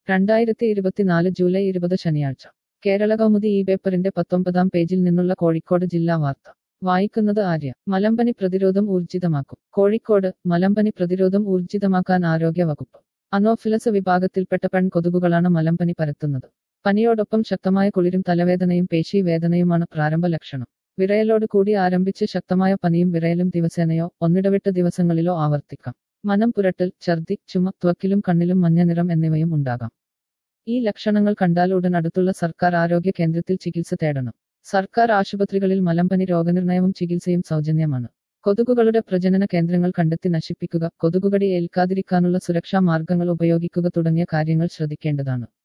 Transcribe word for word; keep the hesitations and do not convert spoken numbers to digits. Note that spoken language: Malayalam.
രണ്ടായിരത്തി ഇരുപത്തിനാല് ജൂലൈ ഇരുപത് ശനിയാഴ്ച കേരള കൗമുദി ഈ പേപ്പറിന്റെ പത്തൊമ്പതാം പേജിൽ നിന്നുള്ള കോഴിക്കോട് ജില്ലാ വാർത്ത വായിക്കുന്നത് ആര്യ. മലമ്പനി പ്രതിരോധം ഊർജിതമാക്കും. കോഴിക്കോട് മലമ്പനി പ്രതിരോധം ഊർജിതമാക്കാൻ ആരോഗ്യ വകുപ്പ്. അനോഫിലസ് വിഭാഗത്തിൽപ്പെട്ട പെൺകൊതുകുകളാണ് മലമ്പനി പരത്തുന്നത്. പനിയോടൊപ്പം ശക്തമായ കുളിരും തലവേദനയും പേശീ വേദനയുമാണ് പ്രാരംഭ ലക്ഷണം. വിറയലോട് കൂടി ആരംഭിച്ച് ശക്തമായ പനിയും വിറയലും ദിവസേനയോ ഒന്നിടവിട്ട ദിവസങ്ങളിലോ ആവർത്തിക്കാം. മനം പുരട്ടൽ, ഛർദി, ചുമ, ത്വക്കിലും കണ്ണിലും മഞ്ഞ നിറം എന്നിവയും ഉണ്ടാകാം. ഈ ലക്ഷണങ്ങൾ കണ്ടാൽ ഉടൻ അടുത്തുള്ള സർക്കാർ ആരോഗ്യ കേന്ദ്രത്തിൽ ചികിത്സ തേടണം. സർക്കാർ ആശുപത്രികളിൽ മലമ്പനി രോഗനിർണയവും ചികിത്സയും സൗജന്യമാണ്. കൊതുകുകളുടെ പ്രജനന കേന്ദ്രങ്ങൾ കണ്ടെത്തി നശിപ്പിക്കുക, കൊതുകുകടി ഏൽക്കാതിരിക്കാനുള്ള സുരക്ഷാ മാർഗങ്ങൾ ഉപയോഗിക്കുക തുടങ്ങിയ കാര്യങ്ങൾ ശ്രദ്ധിക്കേണ്ടതാണ്.